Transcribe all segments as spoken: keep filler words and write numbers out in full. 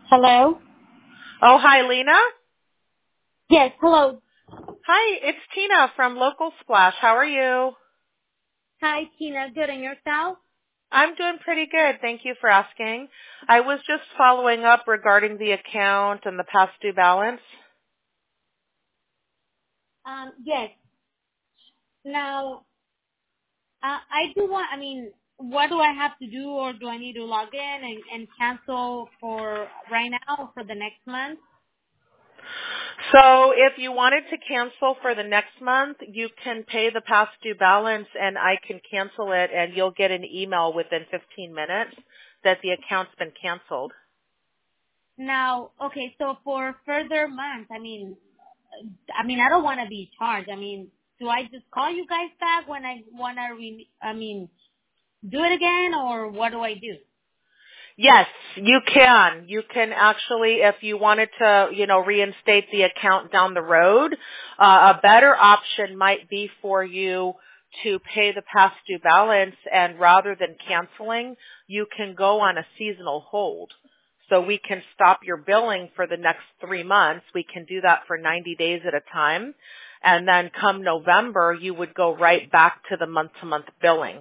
Hello? Oh, hi, Lena. Yes, hello. Hi, it's Tina from Local Splash. How are you? Hi, Tina. Good. And yourself? I'm doing pretty good. Thank you for asking. I was just following up regarding the account and the past due balance. Um, yes. Now, uh, I do want, I mean, what do I have to do, or do I need to log in and, and cancel for right now or for the next month? So if you wanted to cancel for the next month, you can pay the past due balance and I can cancel it and you'll get an email within fifteen minutes that the account's been canceled. Now, okay, so for further months, I mean, I mean, I don't want to be charged. I mean, do I just call you guys back when I want to, re- I mean, do it again, or what do I do? Yes, you can. You can actually, if you wanted to, you know, reinstate the account down the road, uh, a better option might be for you to pay the past due balance, and rather than canceling, you can go on a seasonal hold. So we can stop your billing for the next three months. We can do that for ninety days at a time. And then come November, you would go right back to the month-to-month billing.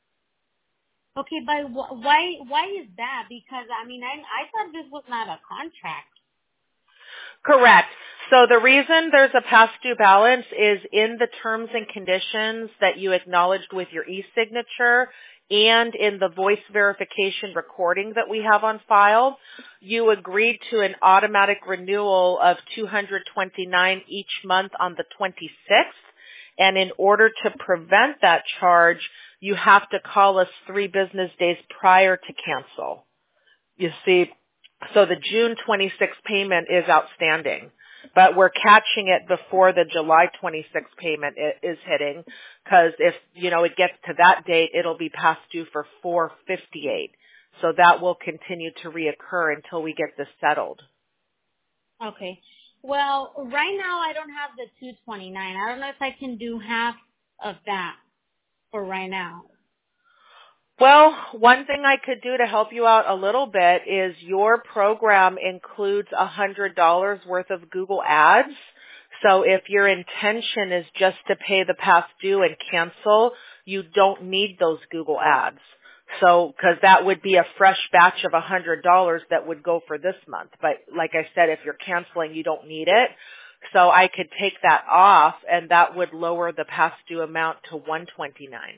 Okay, but wh- why why is that? Because I mean, I I thought this was not a contract. Correct. So the reason there's a past due balance is in the terms and conditions that you acknowledged with your e-signature and in the voice verification recording that we have on file. You agreed to an automatic renewal of two hundred twenty-nine dollars each month on the twenty-sixth. And in order to prevent that charge, you have to call us three business days prior to cancel. You see, so the June twenty-sixth payment is outstanding, but we're catching it before the July twenty-sixth payment i- is hitting, because if, you know, it gets to that date, it'll be past due for four fifty-eight. So that will continue to reoccur until we get this settled. Okay. Well, right now I don't have the two twenty-nine. I don't know if I can do half of that for right now. Well, one thing I could do to help you out a little bit is your program includes one hundred dollars worth of Google Ads. So if your intention is just to pay the past due and cancel, you don't need those Google Ads. So, because that would be a fresh batch of one hundred dollars that would go for this month. But like I said, if you're canceling, you don't need it. So I could take that off and that would lower the past due amount to one hundred twenty-nine dollars.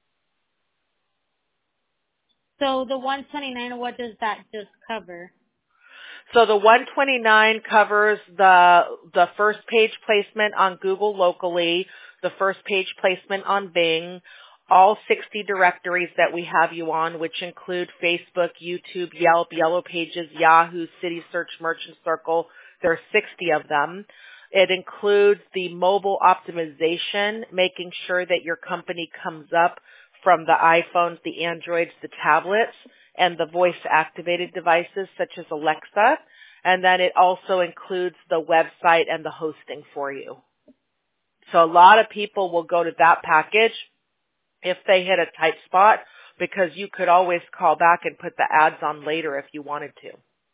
So the one twenty-nine, what does that just cover? So the one twenty-nine covers the the first page placement on Google locally, the first page placement on Bing, all sixty directories that we have you on, which include Facebook, YouTube, Yelp, Yellow Pages, Yahoo, City Search, Merchant Circle. There are sixty of them. It includes the mobile optimization, making sure that your company comes up from the iPhones, the Androids, the tablets, and the voice-activated devices such as Alexa. And then it also includes the website and the hosting for you. So a lot of people will go to that package if they hit a tight spot, because you could always call back and put the ads on later if you wanted to.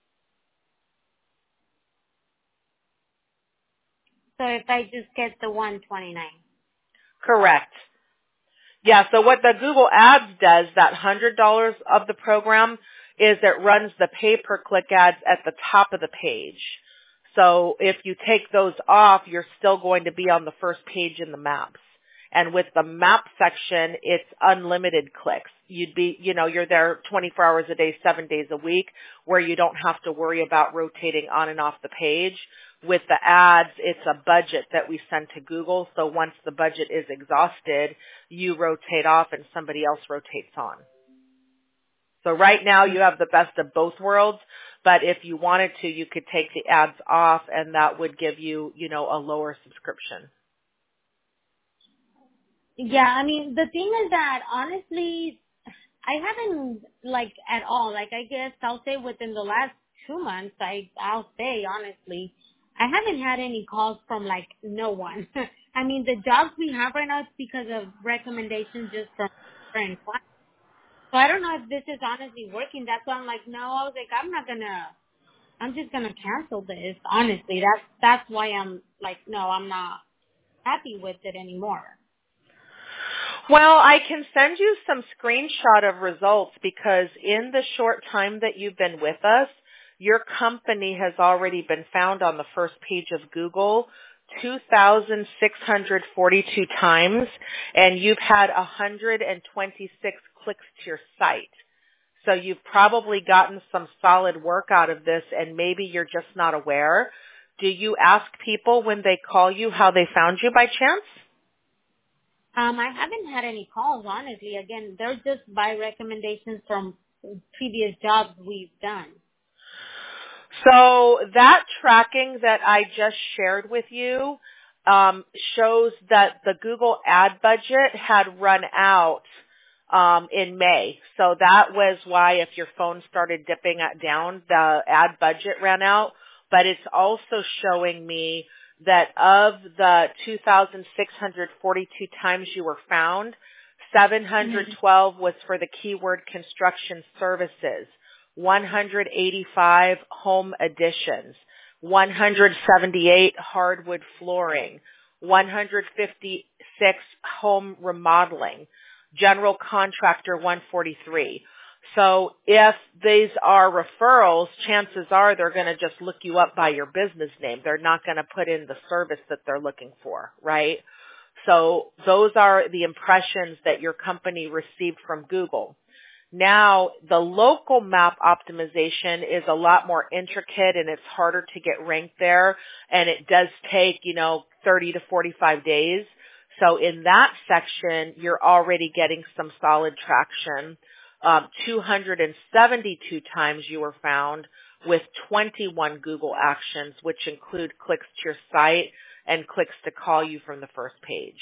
So if I just get the one twenty-nine. Correct. Yeah, so what the Google Ads does, that one hundred dollars of the program, is it runs the pay-per-click ads at the top of the page. So if you take those off, you're still going to be on the first page in the maps. And with the map section, it's unlimited clicks. You'd be, you know, you're there twenty-four hours a day, seven days a week, where you don't have to worry about rotating on and off the page. With the ads, it's a budget that we send to Google. So once the budget is exhausted, you rotate off and somebody else rotates on. So right now you have the best of both worlds, but if you wanted to, you could take the ads off and that would give you, you know, a lower subscription. Yeah, I mean, the thing is that honestly, I haven't, like, at all, like, I guess I'll say within the last two months, I, I'll say honestly, I haven't had any calls from, like, no one. I mean, the jobs we have right now is because of recommendations just from friends. So I don't know if this is honestly working. That's why I'm like, no, I was like, I'm not gonna. I'm just gonna cancel this. Honestly, that's that's why I'm like, no, I'm not happy with it anymore. Well, I can send you some screenshot of results because in the short time that you've been with us, your company has already been found on the first page of Google two thousand six hundred forty-two times, and you've had one hundred twenty-six clicks to your site. So you've probably gotten some solid work out of this, and maybe you're just not aware. Do you ask people when they call you how they found you by chance? Um, I haven't had any calls, honestly. Again, they're just by recommendations from previous jobs we've done. So that tracking that I just shared with you um, shows that the Google ad budget had run out um, in May. So that was why if your phone started dipping it down, the ad budget ran out. But it's also showing me that of the two thousand six hundred forty-two times you were found, seven hundred twelve was for the keyword construction services, one hundred eighty-five home additions, one hundred seventy-eight hardwood flooring, one hundred fifty-six home remodeling, general contractor one forty-three. So if these are referrals, chances are they're going to just look you up by your business name. They're not going to put in the service that they're looking for, right? So those are the impressions that your company received from Google. Now, the local map optimization is a lot more intricate and it's harder to get ranked there, and it does take, you know, thirty to forty-five days. So in that section, you're already getting some solid traction. Um, two hundred seventy-two times you were found with twenty-one Google actions, which include clicks to your site and clicks to call you from the first page.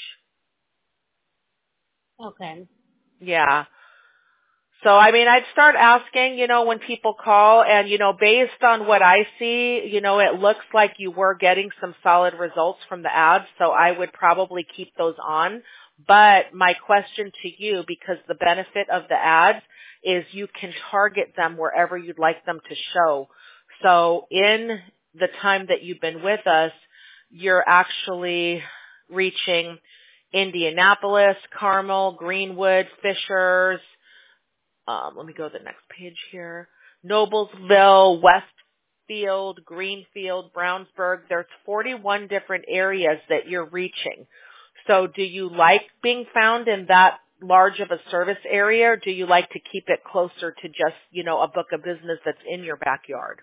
Okay. Yeah. So, I mean, I'd start asking, you know, when people call and, you know, based on what I see, you know, it looks like you were getting some solid results from the ads. So I would probably keep those on. But my question to you, because the benefit of the ads is you can target them wherever you'd like them to show. So in the time that you've been with us, you're actually reaching Indianapolis, Carmel, Greenwood, Fishers, Um, let me go to the next page here. Noblesville, Westfield, Greenfield, Brownsburg. There's forty-one different areas that you're reaching. So do you like being found in that large of a service area, or do you like to keep it closer to just, you know, a book of business that's in your backyard?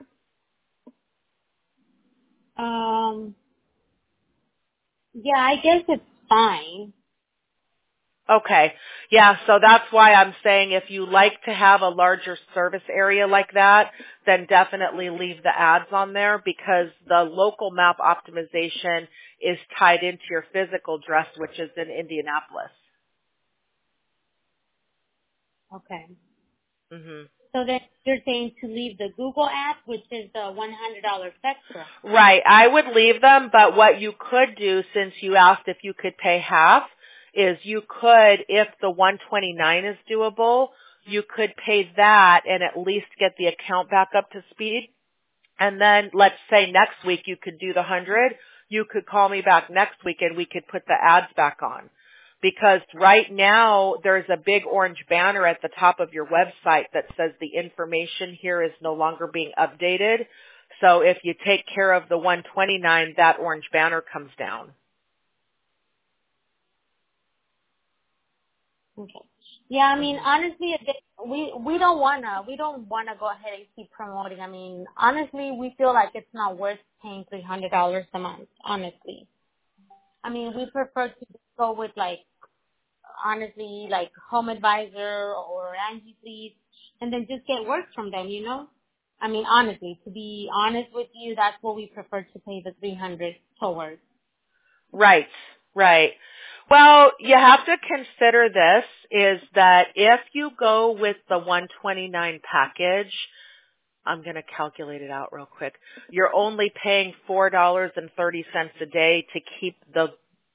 Um, yeah, I guess it's fine. Okay. Yeah, so that's why I'm saying if you like to have a larger service area like that, then definitely leave the ads on there because the local map optimization is tied into your physical address, which is in Indianapolis. Okay. Mhm. So then you're saying to leave the Google app, which is the one hundred dollars extra. Right. I would leave them, but what you could do, since you asked if you could pay half, is you could, if the one twenty-nine is doable, you could pay that and at least get the account back up to speed. And then let's say next week you could do the one hundred. You could call me back next week and we could put the ads back on. Because right now there's a big orange banner at the top of your website that says the information here is no longer being updated. So if you take care of the one twenty-nine, that orange banner comes down. Okay. Yeah, I mean, Mhm. honestly, it- we we don't wanna we don't wanna go ahead and keep promoting. I mean, honestly, we feel like it's not worth paying three hundred dollars a month. Honestly, I mean, we prefer to go with like honestly like Home Advisor or Angie Please, and then just get work from them. You know, I mean, honestly, to be honest with you, that's what we prefer to pay the three hundred towards. Right, right. Well, you have to consider this is that if you go with the one twenty-nine package, I'm going to calculate it out real quick. You're only paying four dollars and thirty cents a day to keep the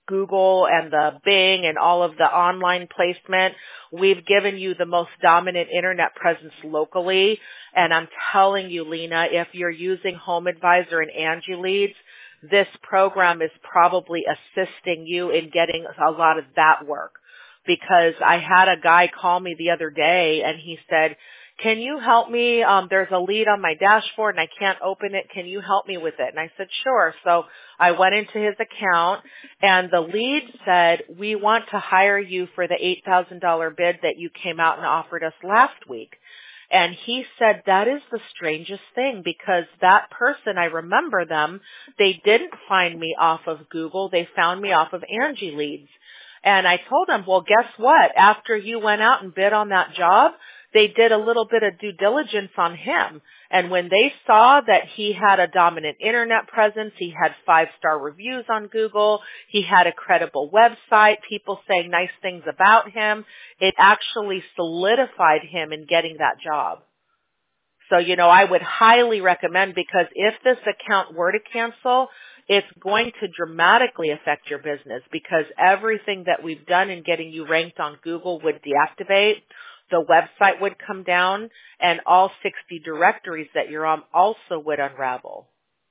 Google and the Bing and all of the online placement. We've given you the most dominant internet presence locally. And I'm telling you, Lena, if you're using Home Advisor and Angie Leads, this program is probably assisting you in getting a lot of that work. Because I had a guy call me the other day and he said, can you help me? Um, there's a lead on my dashboard and I can't open it. Can you help me with it? And I said, sure. So I went into his account and the lead said, we want to hire you for the eight thousand dollars bid that you came out and offered us last week. And he said, that is the strangest thing because that person, I remember them, they didn't find me off of Google. They found me off of Angie Leads. And I told him, well, guess what? After you went out and bid on that job, they did a little bit of due diligence on him. And when they saw that he had a dominant internet presence, he had five-star reviews on Google, he had a credible website, people saying nice things about him, it actually solidified him in getting that job. So, you know, I would highly recommend because if this account were to cancel, it's going to dramatically affect your business because everything that we've done in getting you ranked on Google would deactivate. The website would come down and all sixty directories that you're on also would unravel.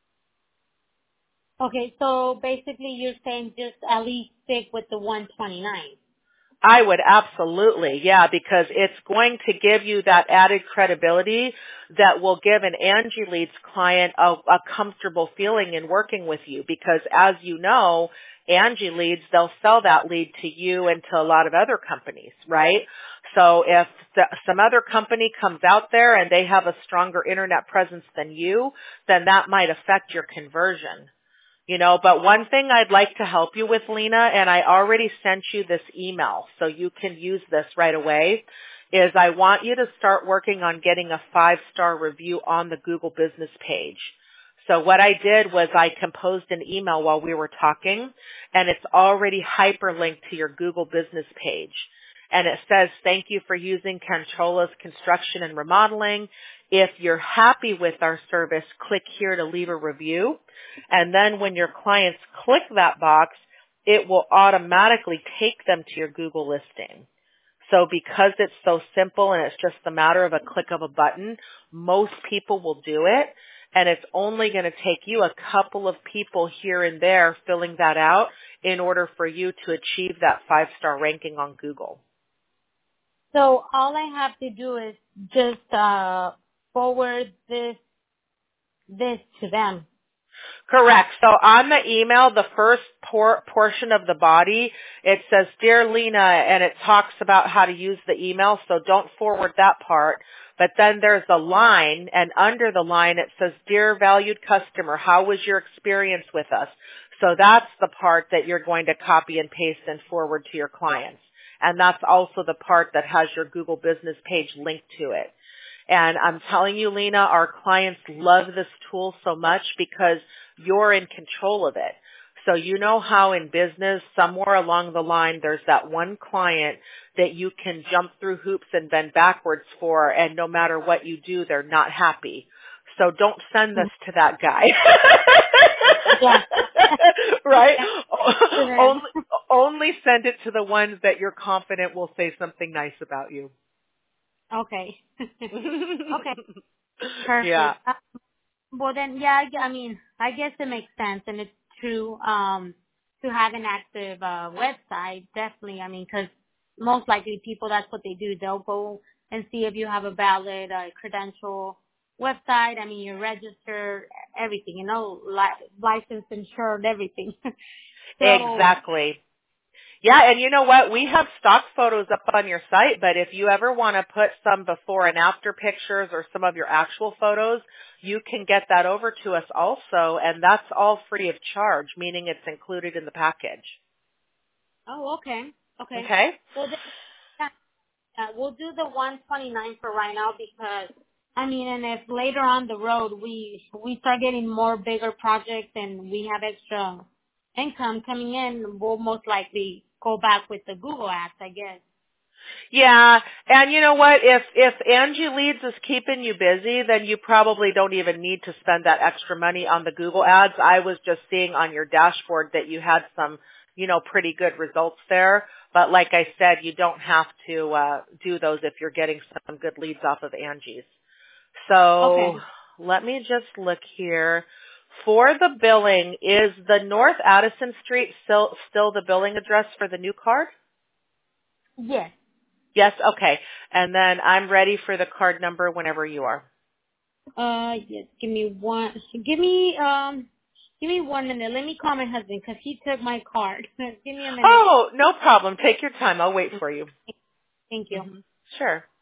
Okay, so basically you're saying just at least stick with the one twenty-nine. I would absolutely, yeah, because it's going to give you that added credibility that will give an Angie Leads client a, a comfortable feeling in working with you because as you know, Angie Leads, they'll sell that lead to you and to a lot of other companies, right? So if the, some other company comes out there and they have a stronger internet presence than you, then that might affect your conversion. You know, but one thing I'd like to help you with, Lena, and I already sent you this email so you can use this right away, is I want you to start working on getting a five-star review on the Google business page. So what I did was I composed an email while we were talking, and it's already hyperlinked to your Google business page. And it says, thank you for using Controla's Construction and Remodeling. If you're happy with our service, click here to leave a review. And then when your clients click that box, it will automatically take them to your Google listing. So because it's so simple and it's just a matter of a click of a button, most people will do it. And it's only going to take you a couple of people here and there filling that out in order for you to achieve that five-star ranking on Google. So all I have to do is just uh, forward this this to them. Correct. So on the email, the first por- portion of the body, it says, Dear Lena, and it talks about how to use the email, so don't forward that part. But then there's a line, and under the line it says, Dear valued customer, how was your experience with us? So that's the part that you're going to copy and paste and forward to your clients. And that's also the part that has your Google business page linked to it. And I'm telling you, Lena, our clients love this tool so much because you're in control of it. So you know how in business, somewhere along the line, there's that one client that you can jump through hoops and bend backwards for, and no matter what you do, they're not happy. So don't send this to that guy. Yeah. Right? Yeah. only, only send it to the ones that you're confident will say something nice about you. Okay. Okay. Perfect. Yeah. Uh, well then, yeah, I I mean, I guess it makes sense, and it's true um, to have an active uh, website. Definitely, I mean, because most likely people, that's what they do. They'll go and see if you have a valid uh, credential website. I mean, you're registered, everything, you know, li- licensed, insured, everything. So, Exactly. Yeah, and you know what? We have stock photos up on your site, but if you ever want to put some before and after pictures or some of your actual photos, you can get that over to us also, and that's all free of charge, meaning it's included in the package. Oh, okay. Okay. Okay? Well, then, yeah, uh, we'll do the one twenty-nine for right now because, I mean, and if later on the road we we start getting more bigger projects and we have extra income coming in, we'll most likely go back with the Google ads, I guess. Yeah, and you know what? If if Angie Leads is keeping you busy, then you probably don't even need to spend that extra money on the Google ads. I was just seeing on your dashboard that you had some you know, pretty good results there. But like I said, you don't have to uh, do those if you're getting some good leads off of Angie's. So Okay. let me just look here. For the billing, is the North Addison Street still still the billing address for the new card? Yes. Yes, okay. And then I'm ready for the card number whenever you are. Uh, yes. Give me one. Give me um. Give me one minute. Let me call my husband because he took my card. Give me a minute. Oh, no problem. Take your time. I'll wait for you. Thank you. hmm Sure.